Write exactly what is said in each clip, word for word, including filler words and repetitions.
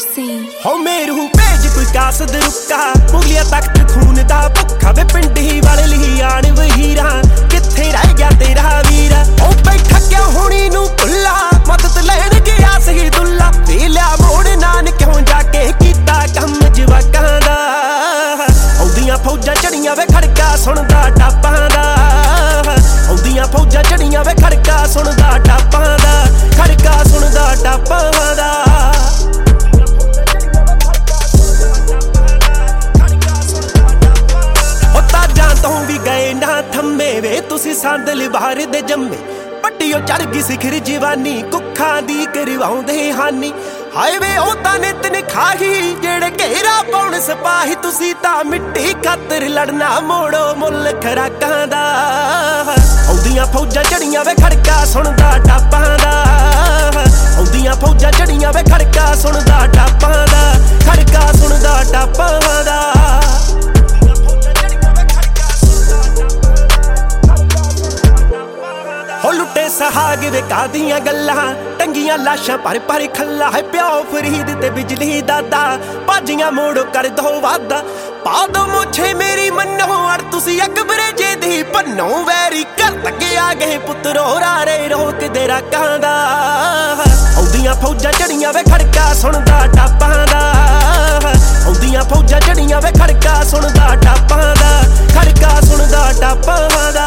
scene. हो मेरू भेज कोई कासद रुका मुगलिया तख्त खून दा भुखा वे पिंडी वाले लिही आण वहीरा किथे रह गया तेरा वीरा ओ बैठा क्यों होनी नू भुल्ला मदद लैण गया सही दुल्ला वे लिया मोड़ नान क्यों जाके कीता कम जवाकां दा औंदियां फौजां चढ़ियां वे खड़का सुणदा टापां दा औंदियां फौजां चढ़ियां वे खड़का सुणदा टापां दा खड़का सुणदा टापां दा थम्मे वे तुसी सांदल बाहर दे जम्मे पट्टियो चढ़ गई सिखर जवानी कुखा दी करवाउंदे हानी हाय वे ओ तां नित निखाही जेड़े घेरा पाउण सिपाही तुसी तां मिट्टी खातर लड़ना मोड़ो मुल खराकां दा औंदियां फौजां चढ़ियां वे खड़का सुणदा टापां दा औंदियां फौजां चढ़ियां वे खड़का सुणदा टापां दा खड़का सुणदा टापां दा लुटे सहाग वे कादियां गल्लां टंगियां लाशां पर पर खल्ला है प्यो फरीद ते बिजली दादा भाजियां मोड़ो कर दो वादा पा दो मुझे मेरी मन्नो अड़ तुसी अकबरे जे दी भन्नो वैरी कर तक आ गए पुत्रो रारे रोक दे राकां दा औंदियां फौजां चढ़ियां वे खड़का सुणदा टापां दा औंदियां फौजां चढ़ियां वे खड़का सुणदा टापां दा खड़का सुणदा टापां दा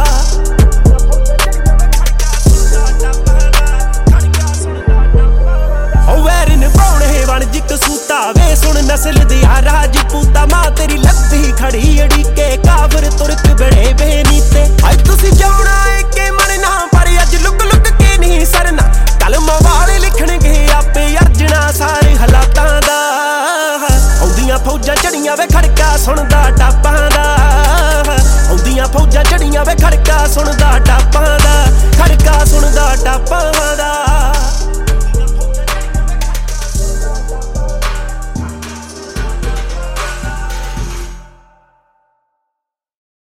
जिक सूता वे सुन नस्ल दिया राजपूता मां तेरी लद्दी खड़ी अड़ी के काफर तुर्क बड़े बेनीते अज तुसी जाना है के मरना पर अज लुक लुक के नहीं सरना कलमा वाले लिखणगे आपे अर्जना सारे हालातां दा औंदियां फौजां चढ़ियां वे खड़का सुणदा टापां दा औंदियां फौजां चढ़ियां वे खड़का सुणदा टापां दा